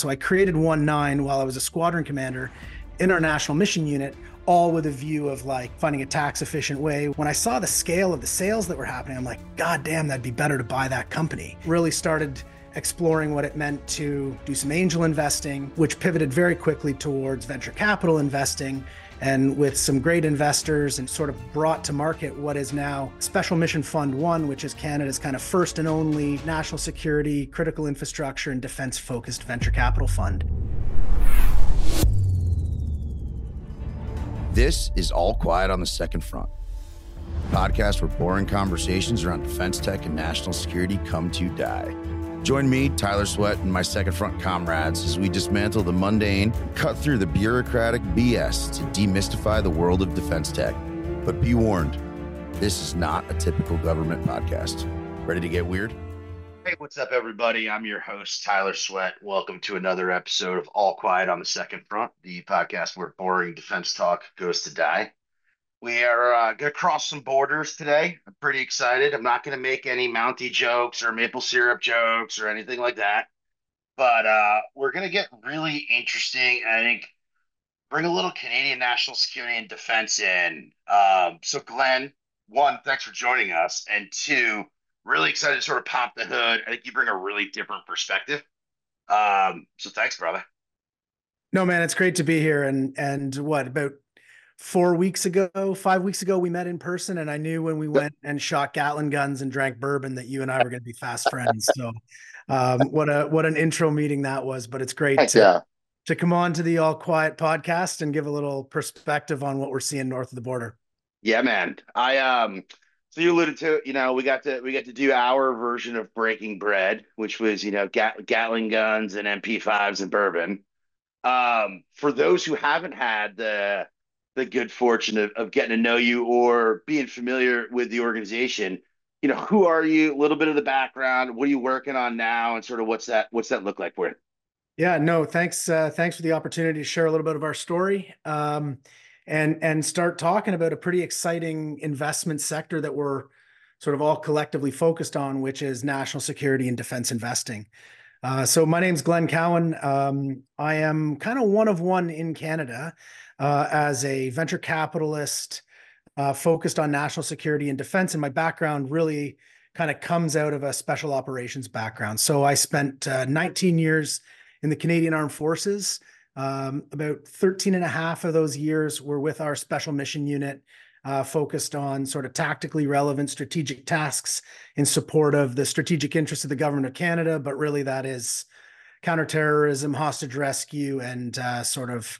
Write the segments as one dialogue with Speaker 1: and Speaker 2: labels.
Speaker 1: So I created 1-9 while I was a squadron commander in our national mission unit, all with a view of like finding a tax efficient way. When I saw the scale of the sales that were happening, I'm like, God damn, that'd be better to buy that company. Really started exploring what it meant to do some angel investing, which pivoted very quickly towards venture capital investing, and with some great investors, and sort of brought to market what is now Special Mission Fund 1, which is Canada's kind of first and only national security, critical infrastructure, and defense-focused venture capital fund.
Speaker 2: This is All Quiet on the Second Front, a podcast where boring conversations around defense tech and national security come to die. Join me, Tyler Sweat, and my Second Front comrades as we dismantle the mundane and cut through the bureaucratic BS to demystify the world of defense tech. But be warned, this is not a typical government podcast. Ready to get weird?
Speaker 3: Hey, what's up, everybody? I'm your host, Tyler Sweat. Welcome to another episode of All Quiet on the Second Front, the podcast where boring defense talk goes to die. We are going to cross some borders today. I'm pretty excited. I'm not going to make any Mountie jokes or maple syrup jokes or anything like that. But we're going to get really interesting, and I think bring a little Canadian national security and defense in. So Glenn, one, thanks for joining us. And two, really excited to sort of pop the hood. I think you bring a really different perspective. So thanks, brother.
Speaker 1: No, man, it's great to be here. And what, about 5 weeks ago, we met in person, and I knew when we went and shot Gatling guns and drank bourbon that you and I were going to be fast friends. So what an intro meeting that was, but it's great to come on to the All Quiet podcast and give a little perspective on what we're seeing north of the border.
Speaker 3: Yeah, man. So you alluded to, we got to do our version of breaking bread, which was, Gatling guns and MP5s and bourbon. For those who haven't had the good fortune of getting to know you or being familiar with the organization, who are you? A little bit of the background. What are you working on now, and sort of what's that look like for you?
Speaker 1: Yeah, no, thanks. Thanks for the opportunity to share a little bit of our story. And start talking about a pretty exciting investment sector that we're sort of all collectively focused on, which is national security and defense investing. So my name's Glenn Cowan. I am kind of one of one in Canada as a venture capitalist focused on national security and defense. And my background really kind of comes out of a special operations background. So I spent 19 years in the Canadian Armed Forces. About 13 and a half of those years were with our special mission unit, focused on sort of tactically relevant strategic tasks in support of the strategic interests of the government of Canada. But really that is counterterrorism, hostage rescue, and sort of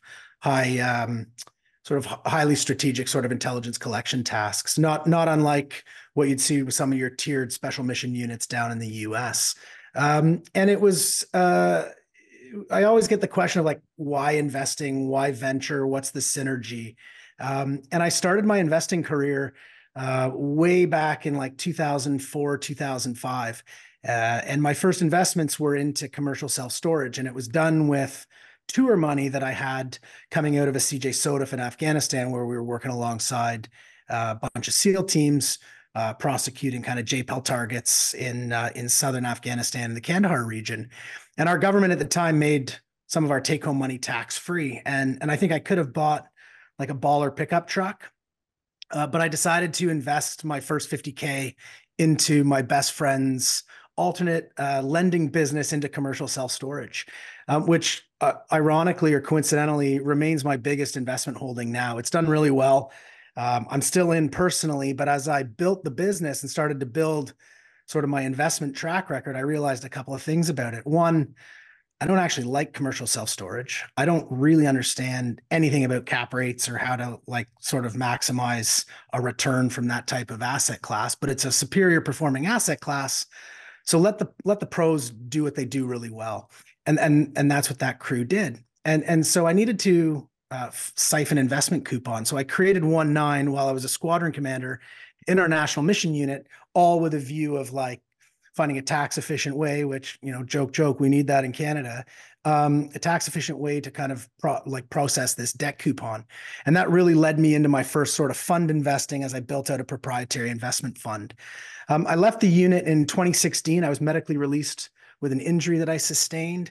Speaker 1: highly strategic sort of intelligence collection tasks, not unlike what you'd see with some of your tiered special mission units down in the US. And it was, I always get the question of like, why investing, why venture, what's the synergy? And I started my investing career way back in like 2004, 2005. And my first investments were into commercial self-storage, and it was done with tour money that I had coming out of a CJ SOTF in Afghanistan, where we were working alongside a bunch of SEAL teams, prosecuting kind of JPEL targets in southern Afghanistan and the Kandahar region. And our government at the time made some of our take-home money tax-free. And I think I could have bought like a baller pickup truck, but I decided to invest my first 50K into my best friend's alternate lending business into commercial self-storage, which ironically or coincidentally remains my biggest investment holding now. It's done really well. I'm still in personally, but as I built the business and started to build sort of my investment track record, I realized a couple of things about it. One, I don't actually like commercial self-storage. I don't really understand anything about cap rates or how to like sort of maximize a return from that type of asset class, but it's a superior performing asset class. So let the pros do what they do really well. And that's what that crew did. And so I needed to siphon investment coupon. So I created 1-9 while I was a squadron commander in our national mission unit, all with a view of like finding a tax efficient way, which, joke, we need that in Canada, a tax efficient way to kind of process this debt coupon. And that really led me into my first sort of fund investing as I built out a proprietary investment fund. I left the unit in 2016. I was medically released with an injury that I sustained,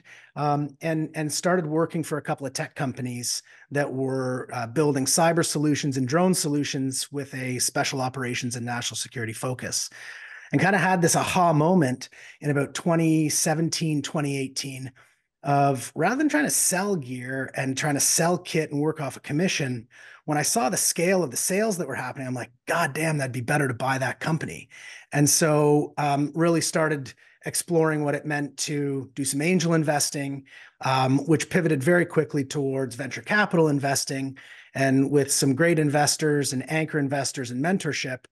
Speaker 1: and started working for a couple of tech companies that were building cyber solutions and drone solutions with a special operations and national security focus. And kind of had this aha moment in about 2017, 2018 of, rather than trying to sell gear and trying to sell kit and work off a commission, when I saw the scale of the sales that were happening, I'm like, God damn, that'd be better to buy that company. And so really started exploring what it meant to do some angel investing, which pivoted very quickly towards venture capital investing. And with some great investors and anchor investors and mentorship,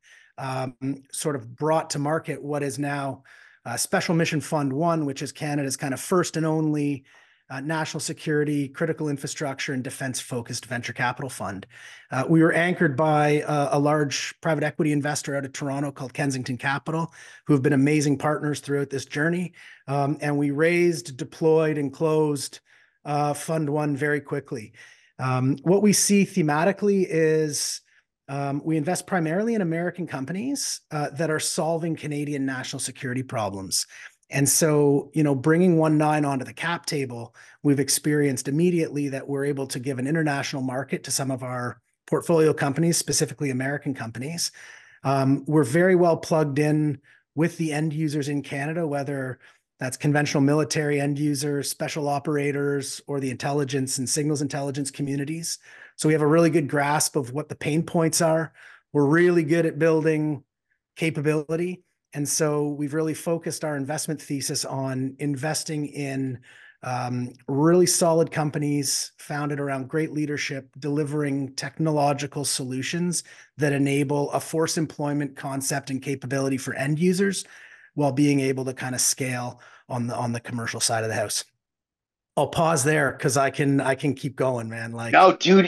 Speaker 1: sort of brought to market what is now Special Mission Fund One, which is Canada's kind of first and only national security, critical infrastructure, and defense-focused venture capital fund. We were anchored by a large private equity investor out of Toronto called Kensington Capital, who have been amazing partners throughout this journey. And we raised, deployed, and closed Fund One very quickly. What we see thematically is we invest primarily in American companies that are solving Canadian national security problems. And so, bringing 1.9 onto the cap table, we've experienced immediately that we're able to give an international market to some of our portfolio companies, specifically American companies. We're very well plugged in with the end users in Canada, whether that's conventional military end users, special operators, or the intelligence and signals intelligence communities. So we have a really good grasp of what the pain points are. We're really good at building capability. And so we've really focused our investment thesis on investing in really solid companies founded around great leadership, delivering technological solutions that enable a force employment concept and capability for end users, while being able to kind of scale on the commercial side of the house. I'll pause there because I can keep going, man. Like,
Speaker 3: No, dude,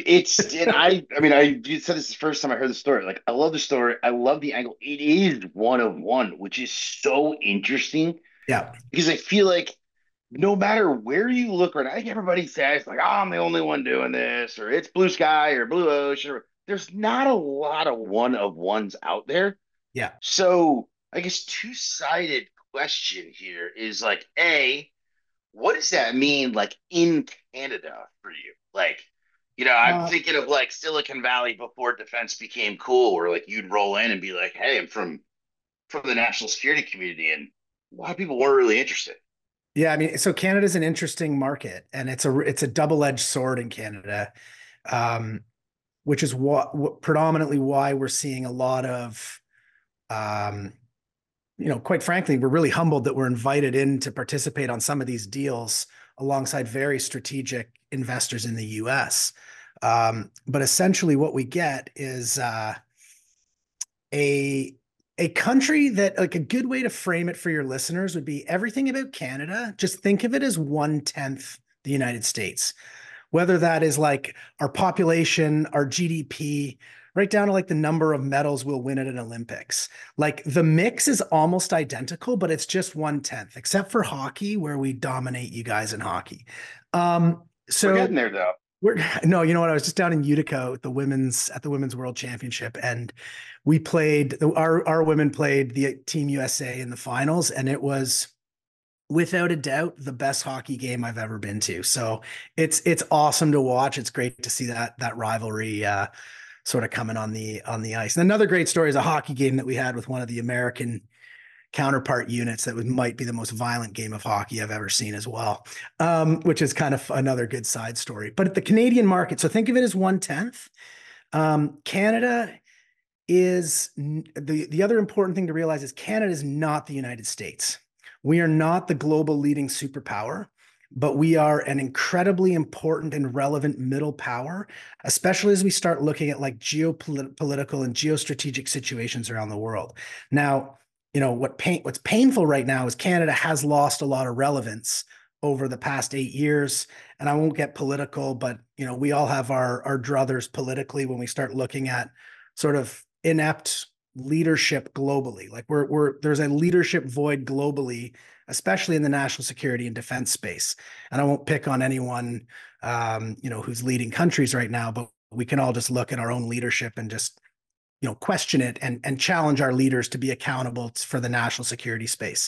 Speaker 3: you said this the first time I heard the story. Like, I love the story. I love the angle. It is one of one, which is so interesting
Speaker 1: yeah,
Speaker 3: because I feel like no matter where you look right now, I think everybody says like, "Oh, I'm the only one doing this," or "It's blue sky" or "blue ocean." There's not a lot of one of ones out there.
Speaker 1: yeah.
Speaker 3: So I guess two-sided question here is like, A, what does that mean like in Canada for you? Like, I'm thinking of like Silicon Valley before defense became cool, where like you'd roll in and be like, "Hey, I'm from the national security community," and a lot of people weren't really interested.
Speaker 1: Yeah, I mean, so Canada's an interesting market, and it's a double-edged sword in Canada, which is what predominantly why we're seeing a lot of, quite frankly, we're really humbled that we're invited in to participate on some of these deals alongside very strategic investors in the U.S. But essentially, what we get is a country that, like, a good way to frame it for your listeners would be everything about Canada. Just think of it as 1/10 the United States, whether that is like our population, our GDP, right down to like the number of medals we'll win at an Olympics. Like, the mix is almost identical, but it's just 1/10, except for hockey, where we dominate you guys in hockey. So
Speaker 3: We're getting there though.
Speaker 1: no, you know what? I was just down in Utica at the women's World Championship, and we played. Our women played the Team USA in the finals, and it was without a doubt the best hockey game I've ever been to. So it's awesome to watch. It's great to see that rivalry sort of coming on the ice. And another great story is a hockey game that we had with one of the American counterpart units that might be the most violent game of hockey I've ever seen as well, which is kind of another good side story. But at the Canadian market, so think of it as 1/10. Canada is the other important thing to realize is Canada is not the United States. We are not the global leading superpower, but we are an incredibly important and relevant middle power, especially as we start looking at like geopolitical and geostrategic situations around the world. Now, what's painful right now is Canada has lost a lot of relevance over the past 8 years. And I won't get political, but we all have our druthers politically when we start looking at sort of inept leadership globally. Like there's a leadership void globally, especially in the national security and defense space. And I won't pick on anyone, who's leading countries right now, but we can all just look at our own leadership and just question it and challenge our leaders to be accountable for the national security space.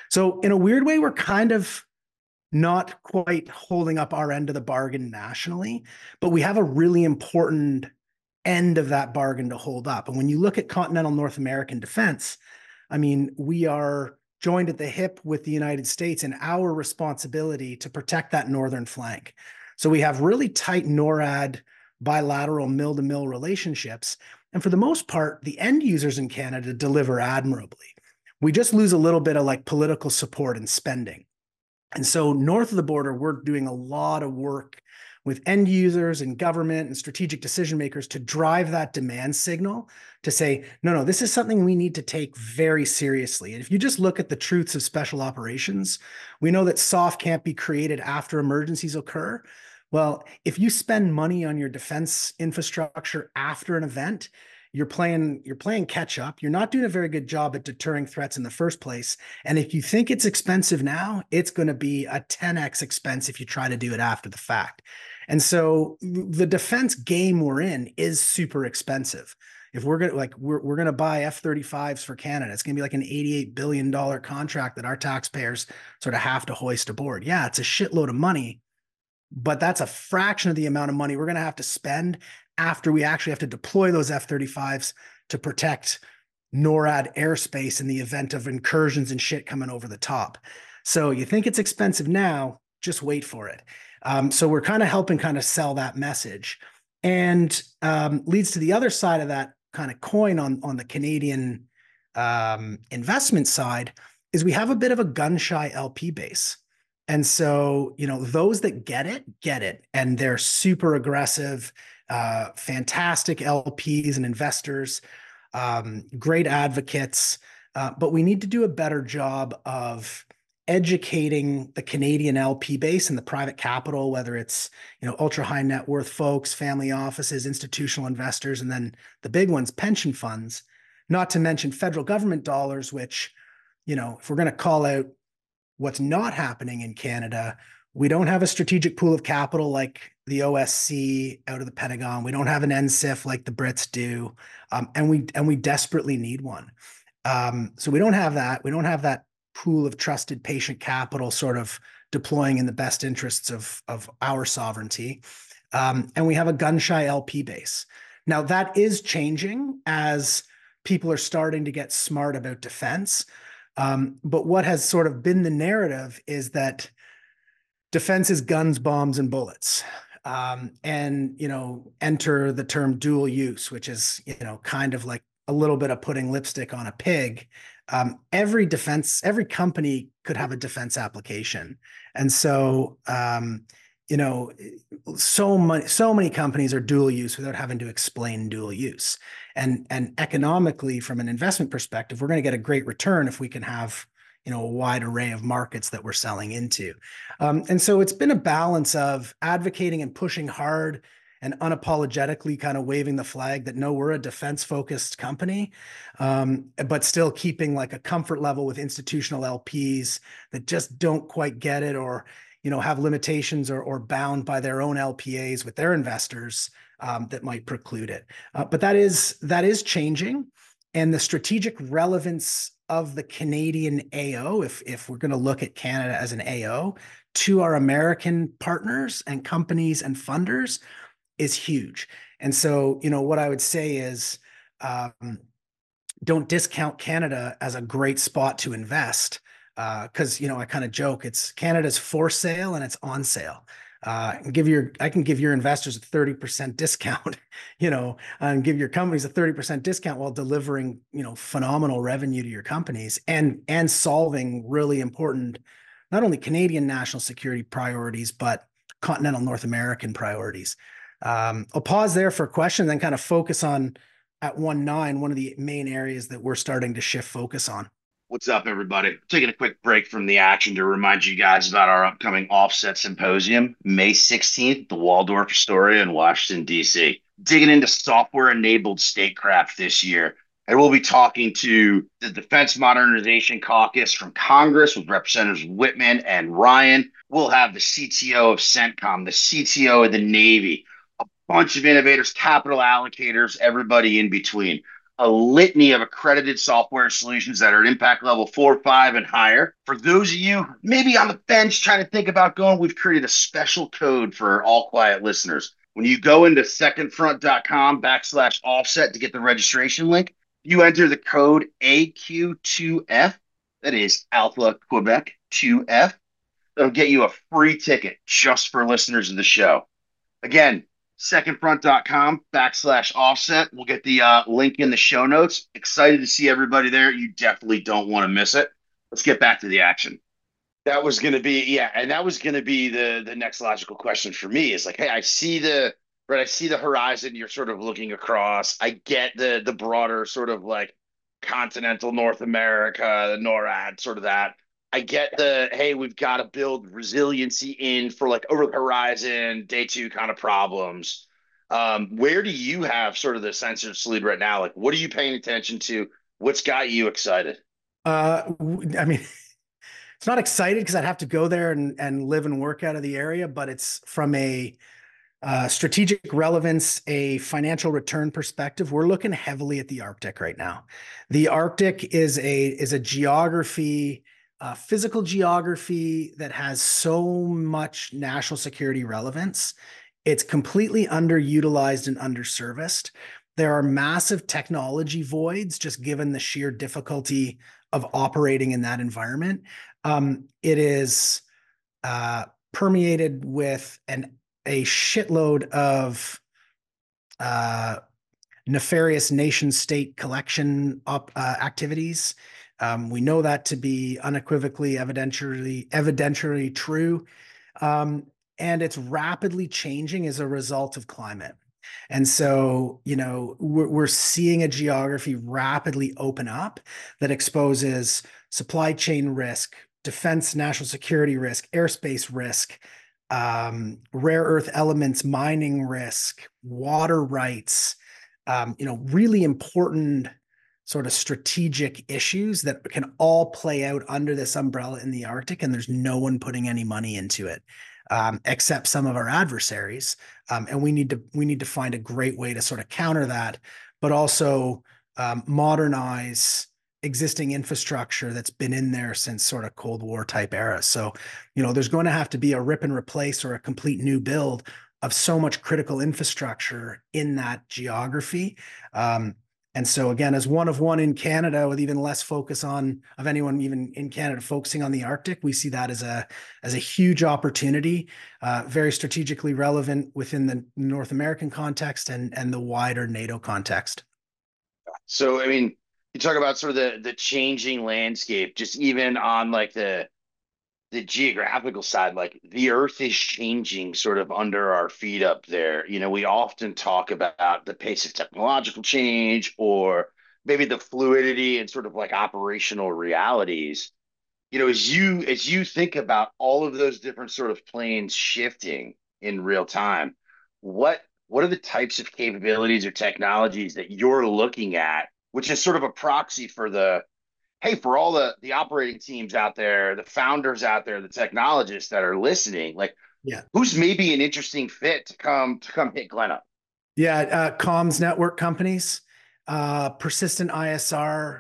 Speaker 1: So in a weird way, we're kind of not quite holding up our end of the bargain nationally, but we have a really important end of that bargain to hold up. And when you look at continental North American defense, I mean, we are joined at the hip with the United States in our responsibility to protect that northern flank. So we have really tight NORAD bilateral mill-to-mill relationships. And for the most part, the end users in Canada deliver admirably. We just lose a little bit of like political support and spending. And so north of the border, we're doing a lot of work with end users and government and strategic decision makers to drive that demand signal to say, no, this is something we need to take very seriously. And if you just look at the truths of special operations, we know that SOF can't be created after emergencies occur. Well, if you spend money on your defense infrastructure after an event, you're playing catch up. You're not doing a very good job at deterring threats in the first place. And if you think it's expensive now, it's going to be a 10x expense if you try to do it after the fact. And so the defense game we're in is super expensive. If we're gonna buy F-35s for Canada, it's gonna be like an $88 billion contract that our taxpayers sort of have to hoist aboard. Yeah, it's a shitload of money, but that's a fraction of the amount of money we're going to have to spend after we actually have to deploy those F-35s to protect NORAD airspace in the event of incursions and shit coming over the top. So you think it's expensive now, just wait for it. So we're kind of helping kind of sell that message, and leads to the other side of that kind of coin on the Canadian investment side is we have a bit of a gun-shy LP base. And so, those that get it, and they're super aggressive, fantastic LPs and investors, great advocates. But we need to do a better job of educating the Canadian LP base and the private capital, whether it's, ultra high net worth folks, family offices, institutional investors, and then the big ones, pension funds, not to mention federal government dollars, which, if we're going to call out what's not happening in Canada, we don't have a strategic pool of capital like the OSC out of the Pentagon. We don't have an NSIF like the Brits do, and we desperately need one. So we don't have that. We don't have that pool of trusted patient capital sort of deploying in the best interests of our sovereignty, and we have a gun-shy LP base. Now that is changing as people are starting to get smart about defense. But what has sort of been the narrative is that defense is guns, bombs, and bullets. And, enter the term dual use, which is, kind of like a little bit of putting lipstick on a pig. Every company could have a defense application. And so, so many companies are dual use without having to explain dual use. And economically, from an investment perspective, we're going to get a great return if we can have, a wide array of markets that we're selling into. And so it's been a balance of advocating and pushing hard and unapologetically kind of waving the flag that no, we're a defense-focused company, but still keeping like a comfort level with institutional LPs that just don't quite get it, or have limitations or bound by their own LPAs with their investors that might preclude it. But that is changing, and the strategic relevance of the Canadian AO, if we're going to look at Canada as an AO to our American partners and companies and funders, is huge. And so, what I would say is, don't discount Canada as a great spot to invest. Because I kind of joke, it's Canada's for sale and it's on sale. I can give your investors a 30% discount, and give your companies a 30% discount while delivering, phenomenal revenue to your companies and solving really important, not only Canadian national security priorities, but continental North American priorities. I'll pause there for a question, then kind of focus on at 1-9, one of the main areas that we're starting to shift focus on.
Speaker 3: What's up, everybody? Taking a quick break from the action to remind you guys about our upcoming Offset Symposium, May 16th, the Waldorf Astoria in Washington, D.C. Digging into software-enabled statecraft this year. And we'll be talking to the Defense Modernization Caucus from Congress with Representatives Whitman and Ryan. We'll have the CTO of CENTCOM, the CTO of the Navy, a bunch of innovators, capital allocators, everybody in between. a litany of accredited software solutions that are at impact level 4, 5, and higher. For those of you maybe on the fence trying to think about going, we've created a special code for All Quiet listeners. When you go into secondfront.com/offset to get the registration link, you enter the code AQ2F, that is Alpha Quebec 2F. That'll get you a free ticket just for listeners of the show. Again, secondfront.com/offset. We'll get the link in the show notes. Excited to see everybody there. You definitely don't want to miss it. Let's get back to the action. That was going to be, yeah, and that was going to be the next logical question for me is like, hey, I see the horizon. You're sort of looking across. I get the broader sort of like continental North America, the NORAD, sort of that. I get hey, we've got to build resiliency in for like over the horizon, day two kind of problems. Where do you have sort of the sensors lead right now? Like, what are you paying attention to? What's got you excited?
Speaker 1: I mean, it's not excited because I'd have to go there and live and work out of the area, but it's from a strategic relevance, a financial return perspective. We're looking heavily at the Arctic right now. The Arctic is a geography, physical geography that has so much national security relevance. It's completely underutilized and underserviced. There are massive technology voids just given the sheer difficulty of operating in that environment. It is permeated with a shitload of nefarious nation state collection activities. We know that to be unequivocally, evidentially true. And it's rapidly changing as a result of climate. And so, we're seeing a geography rapidly open up that exposes supply chain risk, defense, national security risk, airspace risk, rare earth elements, mining risk, water rights, really important sort of strategic issues that can all play out under this umbrella in the Arctic, and there's no one putting any money into it, except some of our adversaries. And we need to find a great way to sort of counter that, but also modernize existing infrastructure that's been in there since sort of Cold War type era. So, there's going to have to be a rip and replace or a complete new build of so much critical infrastructure in that geography. And so again, as one of one in Canada, with even less focus of anyone even in Canada focusing on the Arctic, we see that as a huge opportunity, very strategically relevant within the North American context and the wider NATO context.
Speaker 3: So, I mean, you talk about sort of the changing landscape, just even on like the geographical side, like the earth is changing sort of under our feet up there. We often talk about the pace of technological change or maybe the fluidity and sort of like operational realities. As you think about all of those different sort of planes shifting in real time, what are the types of capabilities or technologies that you're looking at, which is sort of a proxy for for all the operating teams out there, the founders out there, the technologists that are listening, like,
Speaker 1: Yeah.
Speaker 3: who's maybe an interesting fit to come hit Glenn up?
Speaker 1: Yeah. Comms network companies, persistent ISR,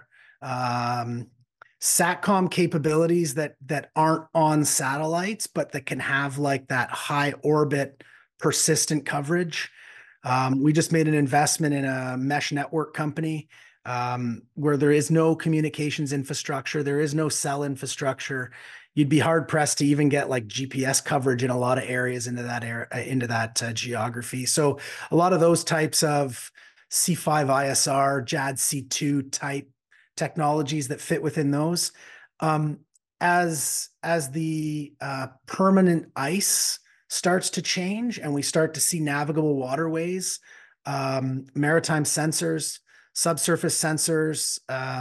Speaker 1: SATCOM capabilities that aren't on satellites, but that can have like that high orbit persistent coverage. We just made an investment in a mesh network company where there is no communications infrastructure, there is no cell infrastructure. You'd be hard pressed to even get like GPS coverage in a lot of areas into that geography. So a lot of those types of C5 ISR, JADC2 type technologies that fit within those. As the permanent ice starts to change and we start to see navigable waterways, maritime sensors, subsurface sensors,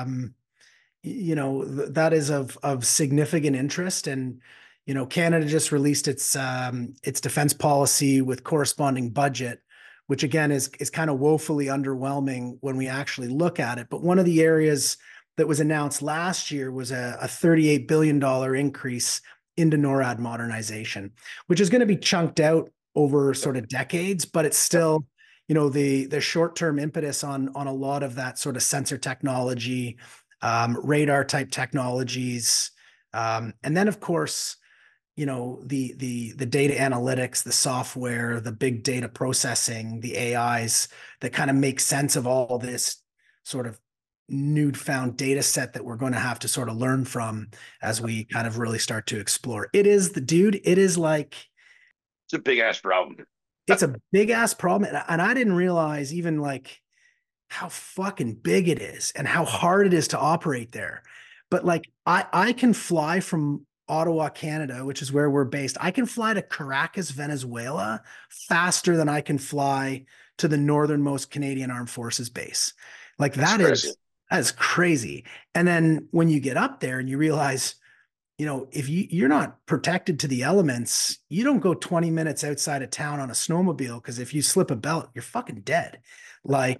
Speaker 1: that is of significant interest. And Canada just released its defense policy with corresponding budget, which again is kind of woefully underwhelming when we actually look at it. But one of the areas that was announced last year was a $38 billion increase into NORAD modernization, which is going to be chunked out over sort of decades, but it's still, the short-term impetus on a lot of that sort of sensor technology, radar type technologies, and then of course, the data analytics, the software, the big data processing, the AIs that kind of make sense of all this sort of newfound data set that we're going to have to sort of learn from as we kind of really start to explore. It is like
Speaker 3: It's a big ass problem.
Speaker 1: it's a big ass problem. And I didn't realize even like how fucking big it is and how hard it is to operate there. But like I can fly from Ottawa, Canada, which is where we're based. I can fly to Caracas, Venezuela faster than I can fly to the northernmost Canadian Armed Forces base. Like that is crazy. And then when you get up there and you realize, if you're not protected to the elements, you don't go 20 minutes outside of town on a snowmobile, because if you slip a belt, you're fucking dead. Like,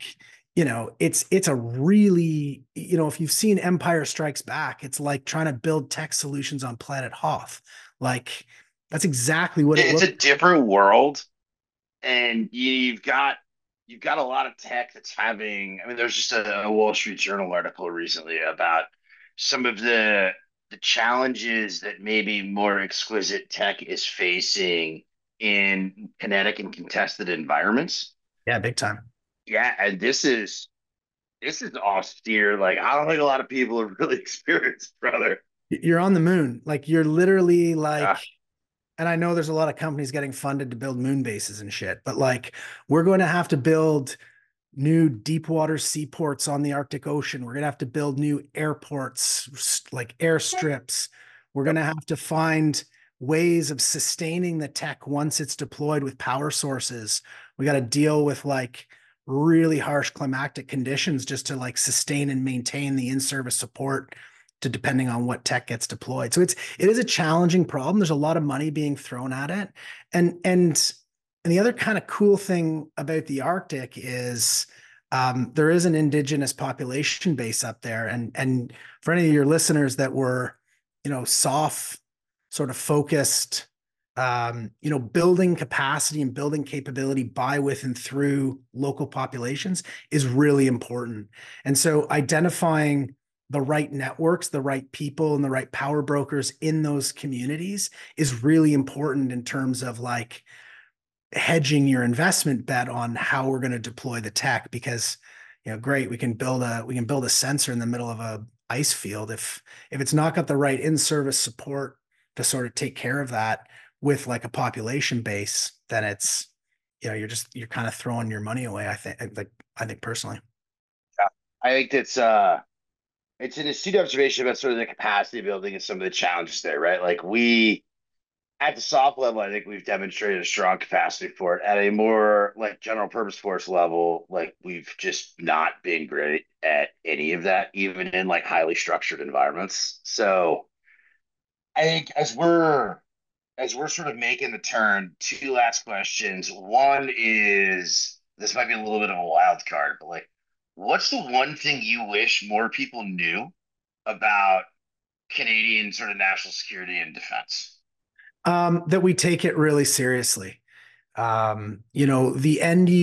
Speaker 1: it's a really, if you've seen Empire Strikes Back, it's like trying to build tech solutions on planet Hoth. Like, that's exactly what it
Speaker 3: It's
Speaker 1: looks
Speaker 3: a different world, and you've got a lot of tech that's having. I mean, there's just a Wall Street Journal article recently about some of the challenges that maybe more exquisite tech is facing in kinetic and contested environments.
Speaker 1: Yeah, big time.
Speaker 3: Yeah, and this is austere. Like, I don't think a lot of people have really experienced, brother.
Speaker 1: You're on the moon. Like, you're literally like,
Speaker 3: Yeah.
Speaker 1: and I know there's a lot of companies getting funded to build moon bases and shit, but like, we're going to have to build new deep water seaports on the Arctic Ocean. We're going to have to build new airports, like airstrips. We're going to have to find ways of sustaining the tech once it's deployed with power sources. We got to deal with like really harsh climatic conditions just to like sustain and maintain the in-service support to depending on what tech gets deployed. So it is a challenging problem. There's a lot of money being thrown at it. And the other kind of cool thing about the Arctic is there is an indigenous population base up there. And for any of your listeners that were, soft sort of focused, building capacity and building capability by, with, and through local populations is really important. And so identifying the right networks, the right people, and the right power brokers in those communities is really important in terms of like hedging your investment bet on how we're going to deploy the tech. Because great, we can build a sensor in the middle of a ice field. If it's not got the right in-service support to sort of take care of that with like a population base, then it's you're kind of throwing your money away. I think personally.
Speaker 3: I think it's an astute observation about sort of the capacity building and some of the challenges there, right? Like, we at the soft level, I think we've demonstrated a strong capacity for it. At a more like general purpose force level, like, we've just not been great at any of that, even in like highly structured environments. So I think as we're sort of making the turn, two last questions. One is, this might be a little bit of a wild card, but like, what's the one thing you wish more people knew about Canadian sort of national security and defense?
Speaker 1: That we take it really seriously. The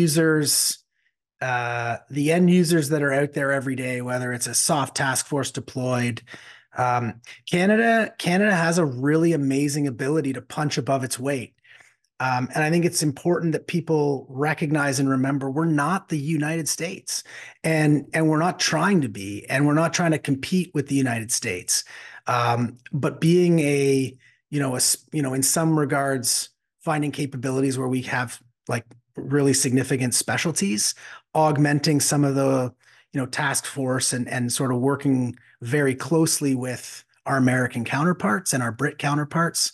Speaker 1: end users that are out there every day, whether it's a soft task force deployed, Canada has a really amazing ability to punch above its weight. And I think it's important that people recognize and remember we're not the United States, and we're not trying to be, and we're not trying to compete with the United States. But being in some regards, finding capabilities where we have like really significant specialties, augmenting some of the, task force and sort of working very closely with our American counterparts and our Brit counterparts,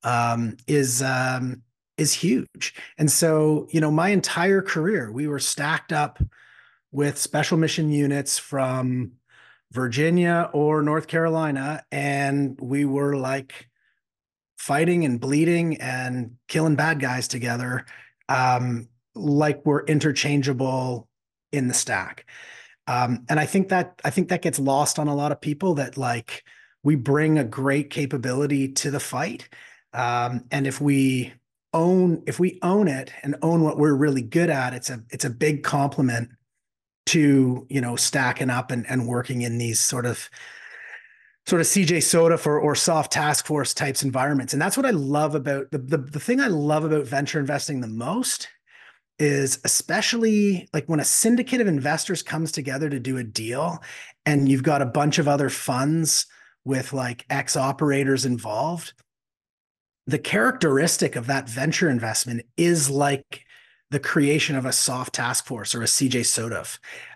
Speaker 1: is huge. And so, my entire career, we were stacked up with special mission units from Virginia or North Carolina, and we were like fighting and bleeding and killing bad guys together, like we're interchangeable in the stack. And I think that gets lost on a lot of people, that like we bring a great capability to the fight. And if we own it and own what we're really good at, it's a big compliment to, stacking up and working in these sort of CJ Soda or soft task force types environments. And that's what I love about the thing I love about venture investing the most is, especially like when a syndicate of investors comes together to do a deal and you've got a bunch of other funds with like ex operators involved, the characteristic of that venture investment is like the creation of a soft task force or a CJ Sodaf.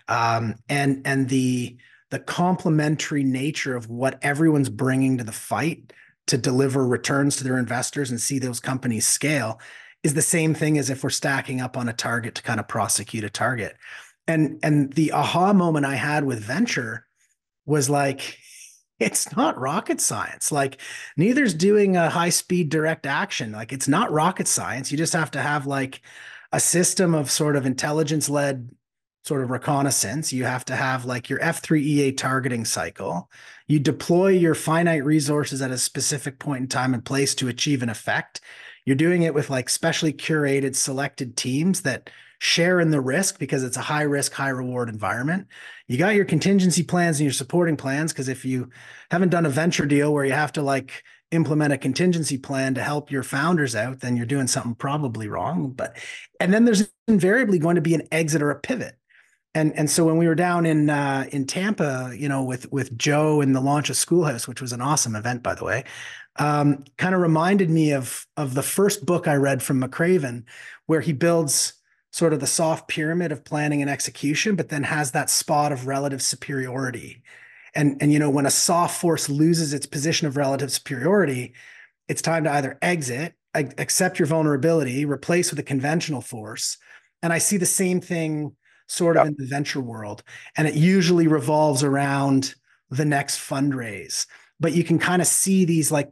Speaker 1: And the complementary nature of what everyone's bringing to the fight to deliver returns to their investors and see those companies scale is the same thing as if we're stacking up on a target to kind of prosecute a target. And the aha moment I had with venture was like, it's not rocket science. Like, neither's doing a high speed direct action. Like, it's not rocket science. You just have to have like a system of sort of intelligence led sort of reconnaissance. You have to have like your F3EA targeting cycle. You deploy your finite resources at a specific point in time and place to achieve an effect. You're doing it with like specially curated, selected teams that share in the risk because it's a high risk, high reward environment. You got your contingency plans and your supporting plans, because if you haven't done a venture deal where you have to like implement a contingency plan to help your founders out, then you're doing something probably wrong. And then there's invariably going to be an exit or a pivot. And so when we were down in Tampa, with Joe and the launch of Schoolhouse, which was an awesome event, by the way, kind of reminded me of the first book I read from McCraven, where he builds sort of the soft pyramid of planning and execution, but then has that spot of relative superiority. And when a soft force loses its position of relative superiority, it's time to either exit, accept your vulnerability, replace with a conventional force. And I see the same thing sort of in the venture world. And it usually revolves around the next fundraise. But you can kind of see these like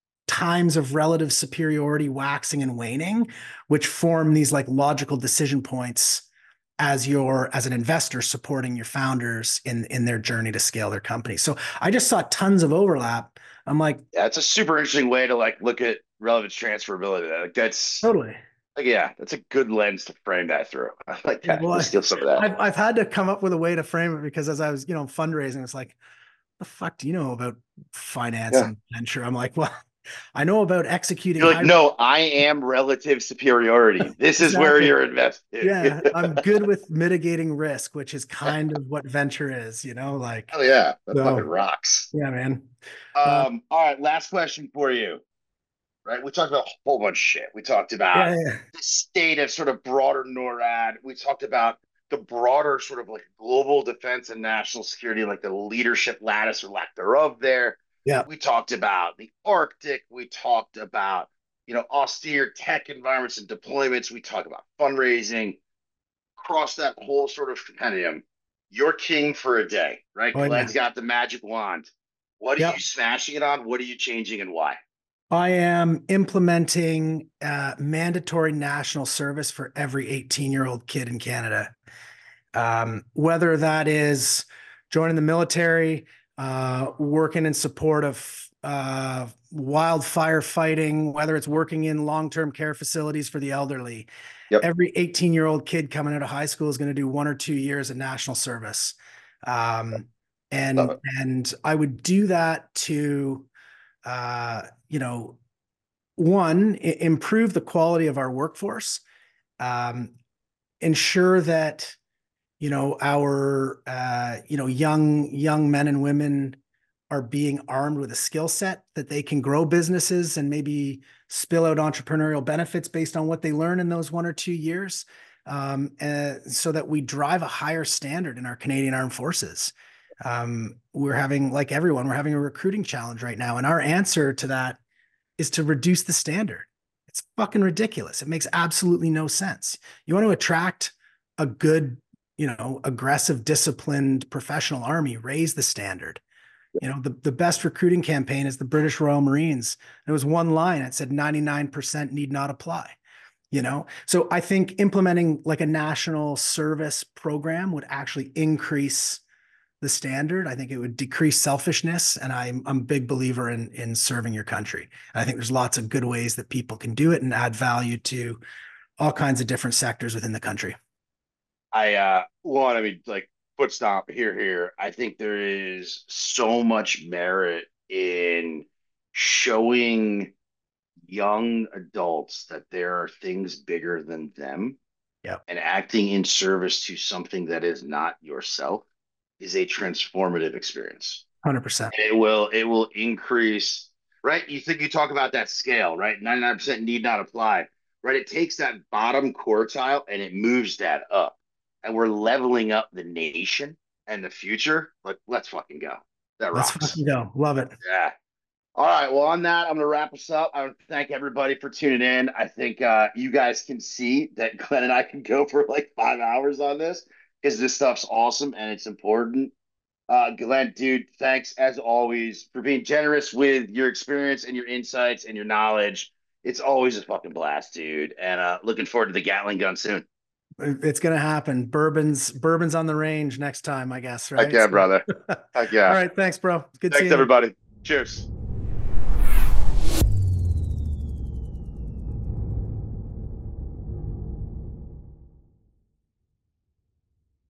Speaker 1: times of relative superiority waxing and waning, which form these like logical decision points as an investor supporting your founders in their journey to scale their company. So I just saw tons of overlap. I'm like,
Speaker 3: that's a super interesting way to like look at relevance transferability. Like that's
Speaker 1: totally.
Speaker 3: like, yeah, that's a good lens to frame that through. I like that.
Speaker 1: Well,
Speaker 3: We'll steal some of that.
Speaker 1: I've had to come up with a way to frame it, because as I was, fundraising, it's like, the fuck do you know about finance and venture? I'm like, well, I know about executing.
Speaker 3: You're like, no, I am relative superiority. This is where you're invested.
Speaker 1: Yeah, I'm good with mitigating risk, which is kind of what venture is, like.
Speaker 3: Oh yeah, that fucking rocks.
Speaker 1: Yeah, man.
Speaker 3: All right, last question for you. Right, we talked about a whole bunch of shit. We talked about the state of sort of broader NORAD. We talked about the broader sort of like global defense and national security, like the leadership lattice or lack thereof there.
Speaker 1: Yeah.
Speaker 3: We talked about the Arctic. We talked about, austere tech environments and deployments. We talked about fundraising. Across that whole sort of compendium, you're king for a day, right? Glen's got the magic wand. What are you smashing it on? What are you changing and why?
Speaker 1: I am implementing mandatory national service for every 18-year-old kid in Canada. Whether that is joining the military, working in support of wildfire fighting, whether it's working in long-term care facilities for the elderly. Every 18-year-old kid coming out of high school is going to do 1 or 2 years of national service. And I would do that to one, improve the quality of our workforce, ensure that, our, young men and women are being armed with a skill set that they can grow businesses and maybe spill out entrepreneurial benefits based on what they learn in those 1 or 2 years, so that we drive a higher standard in our Canadian Armed Forces. We're having, like everyone, we're having a recruiting challenge right now. And our answer to that is to reduce the standard. It's fucking ridiculous. It makes absolutely no sense. You want to attract a good, aggressive, disciplined professional army, raise the standard. The best recruiting campaign is the British Royal Marines. There was one line that said 99% need not apply. So I think implementing like a national service program would actually increase the standard. I think it would decrease selfishness, and I'm a big believer in serving your country. I think there's lots of good ways that people can do it and add value to all kinds of different sectors within the country.
Speaker 3: I mean, like, foot stomp here. I think there is so much merit in showing young adults that there are things bigger than them,
Speaker 1: Yeah,
Speaker 3: and acting in service to something that is not yourself is a transformative experience.
Speaker 1: 100%.
Speaker 3: It will increase, right? You talk about that scale, right? 99% need not apply, right? It takes that bottom quartile and it moves that up. And we're leveling up the nation and the future. Like, let's fucking go. That
Speaker 1: Let's
Speaker 3: rocks.
Speaker 1: fucking go. Love it.
Speaker 3: Yeah. All right. Well, on that, I'm going to wrap us up. I want to thank everybody for tuning in. I think you guys can see that Glenn and I can go for like 5 hours on this because this stuff's awesome and it's important. Glenn, dude, thanks as always for being generous with your experience and your insights and your knowledge. It's always a fucking blast, dude. And looking forward to the Gatling gun soon.
Speaker 1: It's gonna happen. Bourbon's on the range next time, I guess,
Speaker 3: Heck
Speaker 1: right?
Speaker 3: yeah,
Speaker 1: So,
Speaker 3: brother. Heck
Speaker 1: all
Speaker 3: yeah.
Speaker 1: right, thanks, bro. Good
Speaker 3: Thanks,
Speaker 1: seeing you.
Speaker 3: everybody. Cheers.